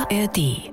ARD.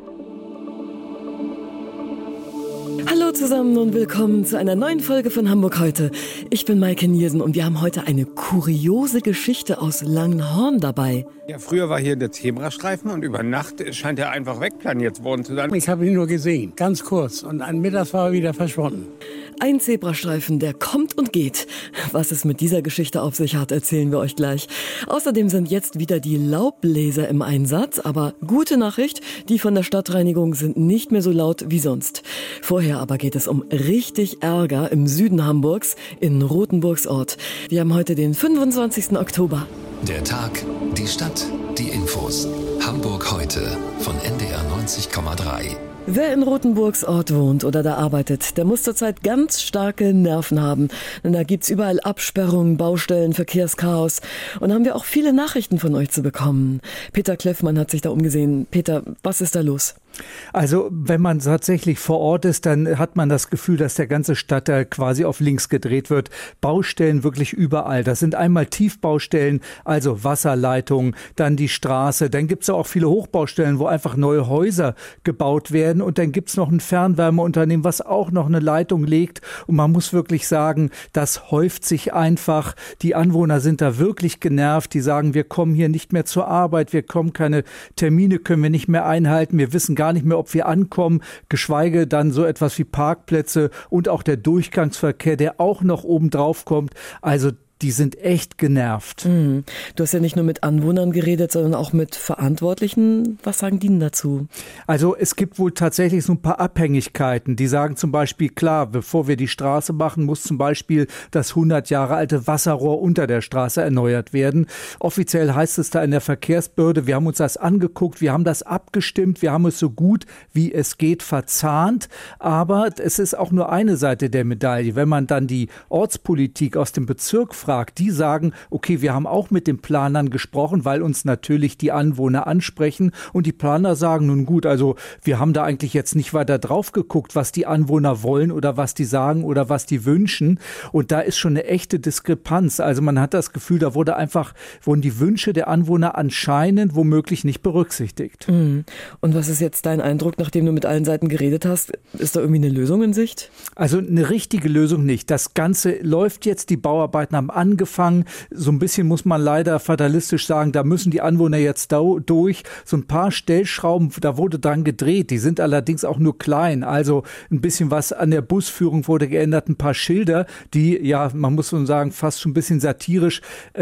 Hallo zusammen und willkommen zu einer neuen Folge von Hamburg heute. Ich bin Maike Nielsen und wir haben heute eine kuriose Geschichte aus Langenhorn dabei. Ja, früher war hier der Zebrastreifen und über Nacht scheint er einfach wegplaniert worden zu sein. Ich habe ihn nur gesehen, ganz kurz. Und mittags war er wieder verschwunden. Ein Zebrastreifen, der kommt und geht. Was es mit dieser Geschichte auf sich hat, erzählen wir euch gleich. Außerdem sind jetzt wieder die Laubbläser im Einsatz. Aber gute Nachricht, die von der Stadtreinigung sind nicht mehr so laut wie sonst. Vorher aber geht es um richtig Ärger im Süden Hamburgs, in Rothenburgsort. Wir haben heute den 25. Oktober. Der Tag, die Stadt, die Infos. Hamburg heute von NDR 90,3. Wer in Rothenburgsort wohnt oder da arbeitet, der muss zurzeit ganz starke Nerven haben. Denn da gibt's überall Absperrungen, Baustellen, Verkehrschaos. Und da haben wir auch viele Nachrichten von euch zu bekommen. Peter Kleffmann hat sich da umgesehen. Peter, was ist da los? Also wenn man tatsächlich vor Ort ist, dann hat man das Gefühl, dass der ganze Stadtteil quasi auf links gedreht wird. Baustellen wirklich überall. Das sind einmal Tiefbaustellen, also Wasserleitungen, dann die Straße. Dann gibt's auch viele Hochbaustellen, wo einfach neue Häuser gebaut werden. Und dann gibt's noch ein Fernwärmeunternehmen, was auch noch eine Leitung legt. Und man muss wirklich sagen, das häuft sich einfach. Die Anwohner sind da wirklich genervt. Die sagen, wir kommen hier nicht mehr zur Arbeit, wir kommen keine Termine, können wir nicht mehr einhalten. Wir wissen gar nicht mehr, ob wir ankommen, geschweige dann so etwas wie Parkplätze und auch der Durchgangsverkehr, der auch noch oben drauf kommt. Also die sind echt genervt. Du hast ja nicht nur mit Anwohnern geredet, sondern auch mit Verantwortlichen. Was sagen die denn dazu? Also es gibt wohl tatsächlich so ein paar Abhängigkeiten. Die sagen zum Beispiel, klar, bevor wir die Straße machen, muss zum Beispiel das 100 Jahre alte Wasserrohr unter der Straße erneuert werden. Offiziell heißt es da in der Verkehrsbehörde, wir haben uns das angeguckt, wir haben das abgestimmt, wir haben es so gut wie es geht verzahnt. Aber es ist auch nur eine Seite der Medaille. Wenn man dann die Ortspolitik aus dem Bezirk fragt, die sagen, okay, wir haben auch mit den Planern gesprochen, weil uns natürlich die Anwohner ansprechen und die Planer sagen, nun gut, also wir haben da eigentlich jetzt nicht weiter drauf geguckt, was die Anwohner wollen oder was die sagen oder was die wünschen, und da ist schon eine echte Diskrepanz. Also man hat das Gefühl, da wurden die Wünsche der Anwohner anscheinend womöglich nicht berücksichtigt. Und was ist jetzt dein Eindruck, nachdem du mit allen Seiten geredet hast? Ist da irgendwie eine Lösung in Sicht? Also eine richtige Lösung nicht. Das Ganze läuft jetzt, die Bauarbeiten haben angefangen. So ein bisschen muss man leider fatalistisch sagen, da müssen die Anwohner jetzt durch. So ein paar Stellschrauben, da wurde dran gedreht. Die sind allerdings auch nur klein. Also ein bisschen was an der Busführung wurde geändert. Ein paar Schilder, die, ja, man muss so sagen, fast schon ein bisschen satirisch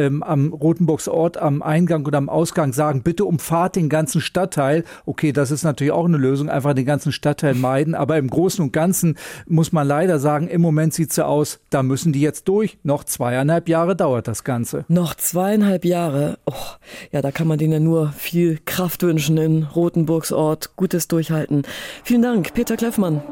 am Rothenburgsort, am Eingang oder am Ausgang sagen, bitte umfahrt den ganzen Stadtteil. Okay, das ist natürlich auch eine Lösung, einfach den ganzen Stadtteil meiden. Aber im Großen und Ganzen muss man leider sagen, im Moment sieht es so aus, da müssen die jetzt durch. Noch 2,5 Jahre dauert das Ganze. Noch 2,5 Jahre. Oh, ja, da kann man denen ja nur viel Kraft wünschen in Rothenburgsort. Gutes Durchhalten. Vielen Dank, Peter Kleffmann.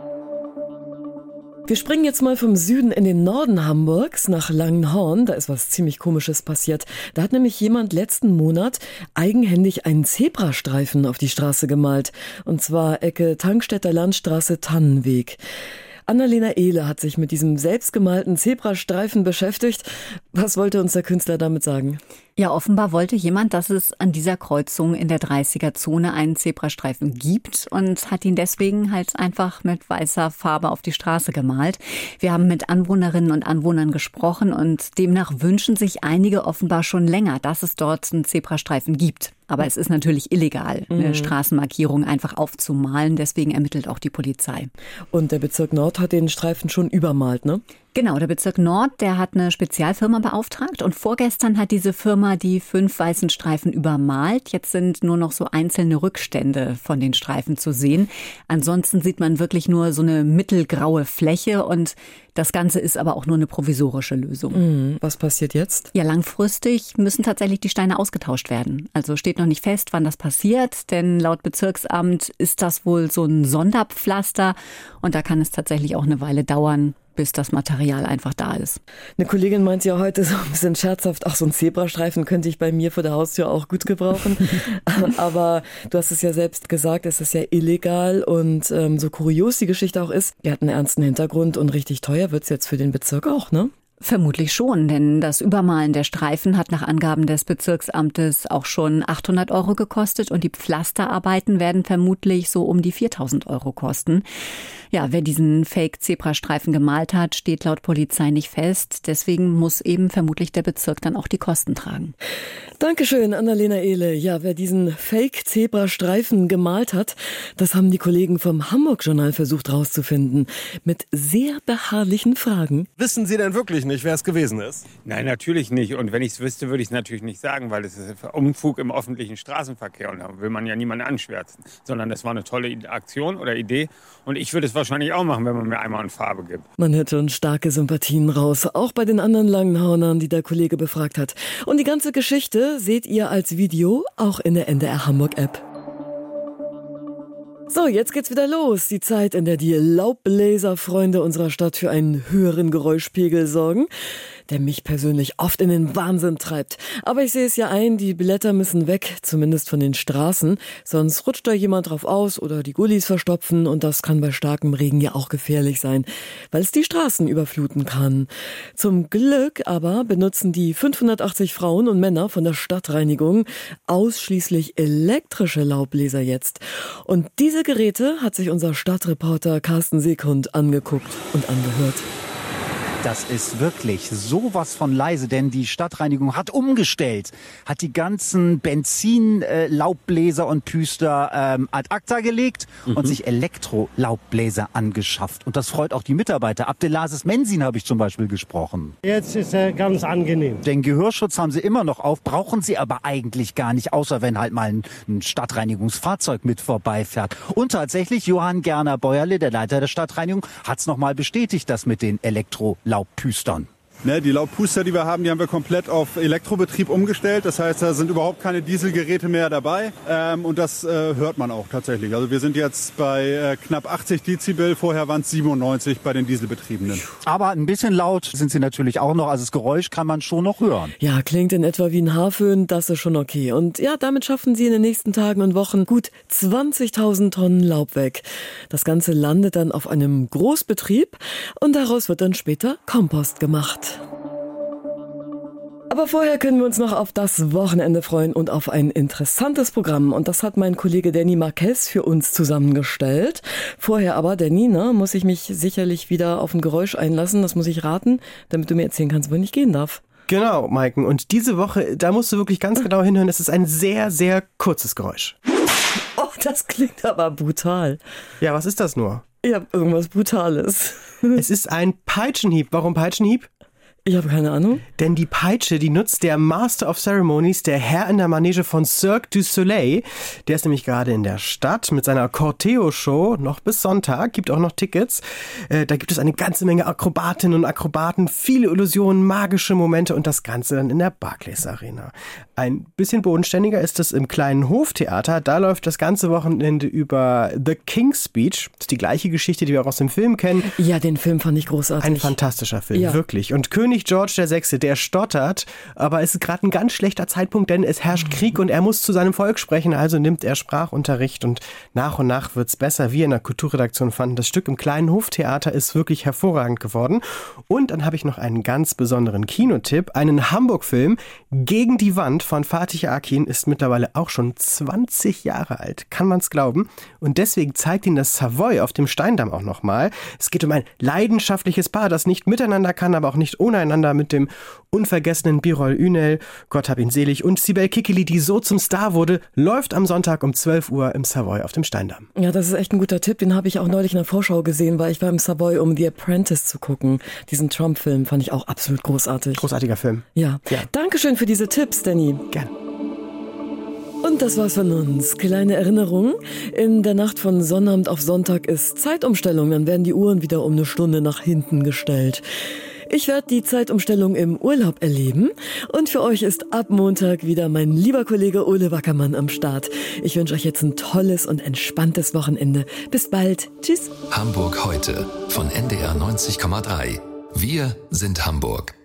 Wir springen jetzt mal vom Süden in den Norden Hamburgs nach Langenhorn. Da ist was ziemlich Komisches passiert. Da hat nämlich jemand letzten Monat eigenhändig einen Zebrastreifen auf die Straße gemalt. Und zwar Ecke Tankstädter Landstraße Tannenweg. Annalena Ehle hat sich mit diesem selbstgemalten Zebrastreifen beschäftigt. Was wollte uns der Künstler damit sagen? Ja, offenbar wollte jemand, dass es an dieser Kreuzung in der 30er-Zone einen Zebrastreifen gibt und hat ihn deswegen halt einfach mit weißer Farbe auf die Straße gemalt. Wir haben mit Anwohnerinnen und Anwohnern gesprochen und demnach wünschen sich einige offenbar schon länger, dass es dort einen Zebrastreifen gibt. Aber es ist natürlich illegal, eine Straßenmarkierung einfach aufzumalen. Deswegen ermittelt auch die Polizei. Und der Bezirk Nord hat den Streifen schon übermalt, ne? Genau, der Bezirk Nord, der hat eine Spezialfirma beauftragt und vorgestern hat diese Firma die 5 weißen Streifen übermalt. Jetzt sind nur noch so einzelne Rückstände von den Streifen zu sehen. Ansonsten sieht man wirklich nur so eine mittelgraue Fläche und das Ganze ist aber auch nur eine provisorische Lösung. Was passiert jetzt? Ja, langfristig müssen tatsächlich die Steine ausgetauscht werden. Also steht noch nicht fest, wann das passiert, denn laut Bezirksamt ist das wohl so ein Sonderpflaster und da kann es tatsächlich auch eine Weile dauern, bis das Material einfach da ist. Eine Kollegin meint ja heute so ein bisschen scherzhaft, ach, so ein Zebrastreifen könnte ich bei mir vor der Haustür auch gut gebrauchen. Aber du hast es ja selbst gesagt, es ist ja illegal und so kurios die Geschichte auch ist, die hat einen ernsten Hintergrund und richtig teuer wird's jetzt für den Bezirk auch, ne? Vermutlich schon, denn das Übermalen der Streifen hat nach Angaben des Bezirksamtes auch schon 800 € gekostet und die Pflasterarbeiten werden vermutlich so um die 4.000 € kosten. Ja, wer diesen Fake-Zebrastreifen gemalt hat, steht laut Polizei nicht fest. Deswegen muss eben vermutlich der Bezirk dann auch die Kosten tragen. Dankeschön, Annalena Ehle. Ja, wer diesen Fake-Zebrastreifen gemalt hat, das haben die Kollegen vom Hamburg-Journal versucht rauszufinden. Mit sehr beharrlichen Fragen. Wissen Sie denn wirklich nicht, wer es gewesen ist? Nein, natürlich nicht. Und wenn ich es wüsste, würde ich es natürlich nicht sagen, weil es ist Unfug im öffentlichen Straßenverkehr. Und da will man ja niemanden anschwärzen. Sondern das war eine tolle Aktion oder Idee. Und ich würde es wahrscheinlich auch machen, wenn man mir einmal eine Farbe gibt. Man hätte uns starke Sympathien raus, auch bei den anderen Langenhaunern, die der Kollege befragt hat. Und die ganze Geschichte seht ihr als Video auch in der NDR Hamburg App. So, jetzt geht's wieder los. Die Zeit, in der die Laubbläserfreunde unserer Stadt für einen höheren Geräuschpegel sorgen, der mich persönlich oft in den Wahnsinn treibt. Aber ich sehe es ja ein, die Blätter müssen weg, zumindest von den Straßen. Sonst rutscht da jemand drauf aus oder die Gullis verstopfen und das kann bei starkem Regen ja auch gefährlich sein, weil es die Straßen überfluten kann. Zum Glück aber benutzen die 580 Frauen und Männer von der Stadtreinigung ausschließlich elektrische Laubbläser jetzt. Und diese Geräte hat sich unser Stadtreporter Carsten Seekund angeguckt und angehört. Das ist wirklich sowas von leise, denn die Stadtreinigung hat umgestellt, hat die ganzen Benzin-Laubbläser und Püster ad acta gelegt und sich Elektro-Laubbläser angeschafft. Und das freut auch die Mitarbeiter. Abdelaziz Mensin habe ich zum Beispiel gesprochen. Jetzt ist er ganz angenehm. Den Gehörschutz haben sie immer noch auf, brauchen sie aber eigentlich gar nicht, außer wenn halt mal ein Stadtreinigungsfahrzeug mit vorbeifährt. Und tatsächlich, Johann Gerner-Bäuerle, der Leiter der Stadtreinigung, hat es nochmal bestätigt, das mit den Elektro-Laubbläsern. Die Laubpuster, die wir haben, die haben wir komplett auf Elektrobetrieb umgestellt. Das heißt, da sind überhaupt keine Dieselgeräte mehr dabei. Und das hört man auch tatsächlich. Also wir sind jetzt bei knapp 80 Dezibel. Vorher waren es 97 bei den Dieselbetriebenen. Aber ein bisschen laut sind sie natürlich auch noch. Also das Geräusch kann man schon noch hören. Ja, klingt in etwa wie ein Haarföhn. Das ist schon okay. Und ja, damit schaffen sie in den nächsten Tagen und Wochen gut 20.000 Tonnen Laub weg. Das Ganze landet dann auf einem Großbetrieb und daraus wird dann später Kompost gemacht. Aber vorher können wir uns noch auf das Wochenende freuen und auf ein interessantes Programm. Und das hat mein Kollege Danny Marquez für uns zusammengestellt. Vorher aber, Danny, muss ich mich sicherlich wieder auf ein Geräusch einlassen. Das muss ich raten, damit du mir erzählen kannst, wohin ich gehen darf. Genau, Maiken. Und diese Woche, da musst du wirklich ganz genau hinhören. Es ist ein sehr, sehr kurzes Geräusch. Oh, das klingt aber brutal. Ja, was ist das nur? Ja, irgendwas Brutales. Es ist ein Peitschenhieb. Warum Peitschenhieb? Ich habe keine Ahnung. Denn die Peitsche, die nutzt der Master of Ceremonies, der Herr in der Manege von Cirque du Soleil. Der ist nämlich gerade in der Stadt mit seiner Corteo-Show, noch bis Sonntag, gibt auch noch Tickets. Da gibt es eine ganze Menge Akrobatinnen und Akrobaten, viele Illusionen, magische Momente und das Ganze dann in der Barclays Arena. Ein bisschen bodenständiger ist es im kleinen Hoftheater. Da läuft das ganze Wochenende über The King's Speech. Das ist die gleiche Geschichte, die wir auch aus dem Film kennen. Ja, den Film fand ich großartig. Ein fantastischer Film, ja. Wirklich. Und König George VI., der stottert, aber es ist gerade ein ganz schlechter Zeitpunkt, denn es herrscht Krieg und er muss zu seinem Volk sprechen, also nimmt er Sprachunterricht und nach wird's besser. Wir in der Kulturredaktion fanden, das Stück im kleinen Hoftheater ist wirklich hervorragend geworden. Und dann habe ich noch einen ganz besonderen Kinotipp, einen Hamburg-Film, Gegen die Wand von Fatih Akin, ist mittlerweile auch schon 20 Jahre alt, kann man's glauben. Und deswegen zeigt ihn das Savoy auf dem Steindamm auch nochmal. Es geht um ein leidenschaftliches Paar, das nicht miteinander kann, aber auch nicht ohne einander, mit dem unvergessenen Birol Ünel, Gott hab ihn selig, und Sibel Kikili, die so zum Star wurde, läuft am Sonntag um 12 Uhr im Savoy auf dem Steindamm. Ja, das ist echt ein guter Tipp. Den habe ich auch neulich in der Vorschau gesehen, weil ich war im Savoy, um The Apprentice zu gucken. Diesen Trump-Film fand ich auch absolut großartig. Großartiger Film. Ja. Dankeschön für diese Tipps, Danny. Gerne. Und das war's von uns. Kleine Erinnerung. In der Nacht von Sonnabend auf Sonntag ist Zeitumstellung. Dann werden die Uhren wieder um eine Stunde nach hinten gestellt. Ich werde die Zeitumstellung im Urlaub erleben und für euch ist ab Montag wieder mein lieber Kollege Ole Wackermann am Start. Ich wünsche euch jetzt ein tolles und entspanntes Wochenende. Bis bald. Tschüss. Hamburg heute von NDR 90,3. Wir sind Hamburg.